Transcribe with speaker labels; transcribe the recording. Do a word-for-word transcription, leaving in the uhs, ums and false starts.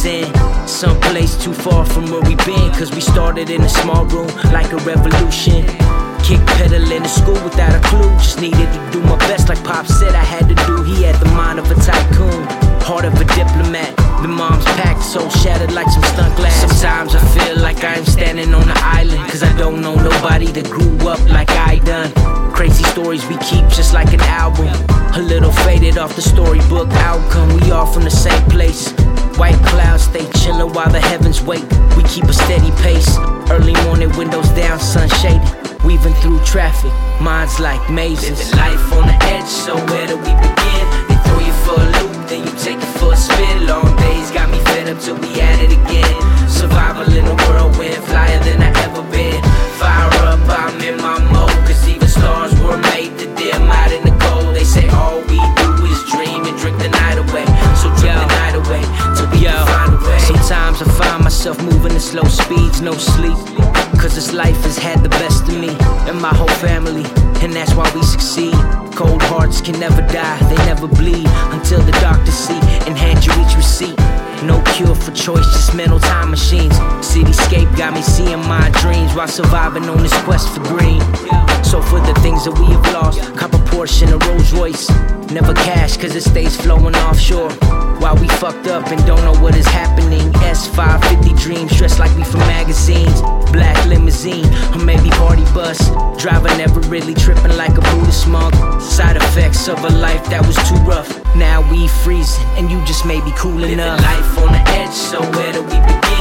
Speaker 1: in someplace too far from where we been. Cause we started in a small room like a revolution. Kick pedaling to school without a clue. Just needed to do my best like Pop said I had to do. He had the mind of a tycoon, heart of a diplomat. The mom's packed, soul shattered like some stunt glass. Sometimes I feel like I'm standing on an island, cause I don't know nobody that grew up like I done. Crazy stories we keep just like an album, a little faded off the storybook outcome. We all from the same place. White clouds stay chillin' while the heavens wait. We keep a steady pace. Early morning, windows down, sun shaded. Weaving through traffic, minds like mazes. Living life on the edge, so where do we begin? They throw you for a loop, then you take it for a spin. Long days got me fed up till we at it again. Survival in a whirlwind, flyer than I ever been. Fire up, I'm in my mode, cause even stars were made to dim out in the cold. They say all we do is dream and drink the night away. So drink the night away, till we can find a way. Sometimes I find myself moving at slow speeds, no sleep. Cause this life has had the best of me and my whole family, and that's why we succeed. Cold hearts can never die, they never bleed, until the doctors see and hand you each receipt. No cure for choice, just mental time machines. Cityscape got me seeing my dreams while surviving on this quest for green. So for the things that we have lost, cop a portion of Rolls Royce. Never cash cause it stays flowing offshore. While we fucked up and don't know what is happening. S five fifty dreams, dressed like we from magazines. Black limousine, or maybe party bus. Driver never really tripping like a Buddhist monk. Side effects of a life that was too rough. Now we freezing, and you just may be cool enough. Living life on the edge, so where do we begin?